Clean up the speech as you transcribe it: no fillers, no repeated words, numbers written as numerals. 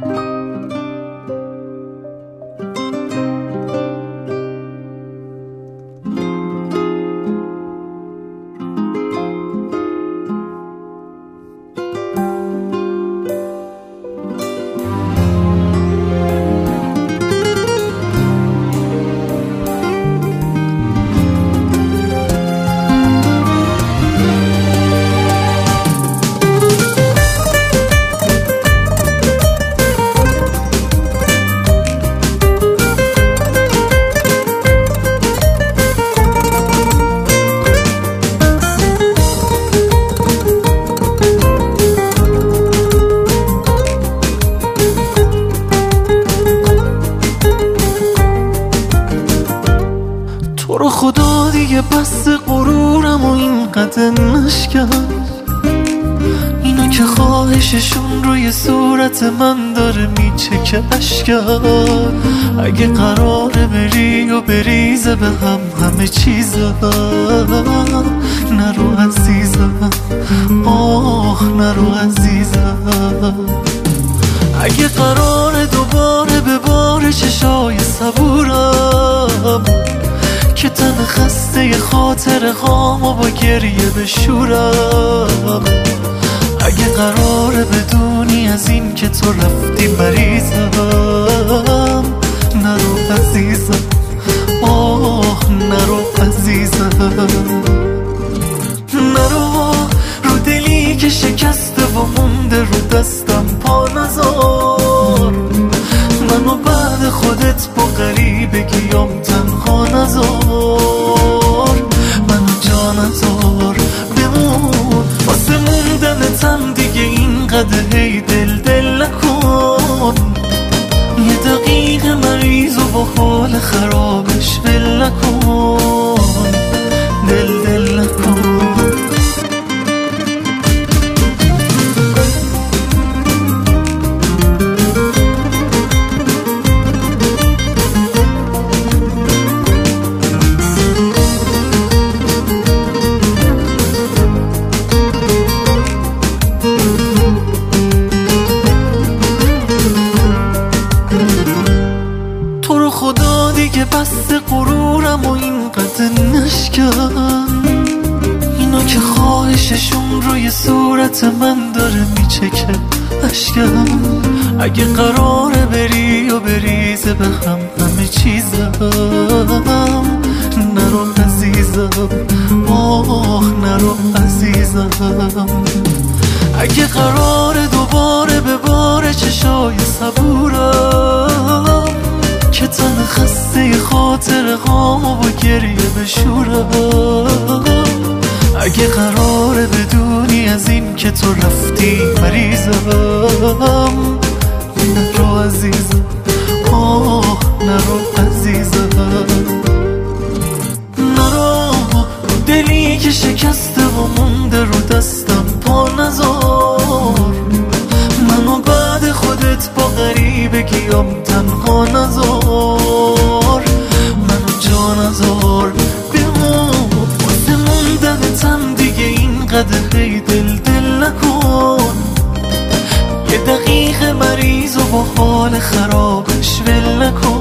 تو رو خدا دیگه بس غرورم و اینقدر نشکن، اینا که خواهششون روی صورت من داره میچکه اشکن. اگه قراره بری و بریزه به هم همه چیزم، نرو عزیزم، آه نرو عزیزم. اگه قراره دوباره به بار چشای صبورم که تن خسته خاطر هامو با گریه بشورم، اگه قراره بدونی از این که تو رفتی مریضم، نرو عزیزم، آه نرو عزیزم. نرو رو دلی که شکسته و مونده رو دستم پا نذار، منو بعد خودت با غریبگیام تنها نذار، منو جا نذار بمون واسه موندنتم دیگه اینقدر هی دل نکن. یه دقیقه مریض و با حال خرابش ول نکن، دل نکن. تو رو خدا دیگه بس غرورم و اینقدر نشکن، اینا که خواهششون روی صورت من داره میچکه اشکن. اگه قراره بری و بریزه به هم همه چیزم، نرو عزیزم، آه نرو عزیزم. اگه قراره دوباره به بار چشای صبورم که تن خسته خاطر هامو با گریه بشورم، اگه قراره بدونی از این که تو رفتی مریضم، نرو عزیزم، آه نرو عزیزم. نرو دلی که شکسته و مونده رو دستم پا نذار، منو بعد خودت با غریبگیام تنها نذار، منو جا نذار بمون واسه موندنتم دیگه اینقدر هی دل نکن. یه دقیقه مریض و با حال خرابش ول نکن.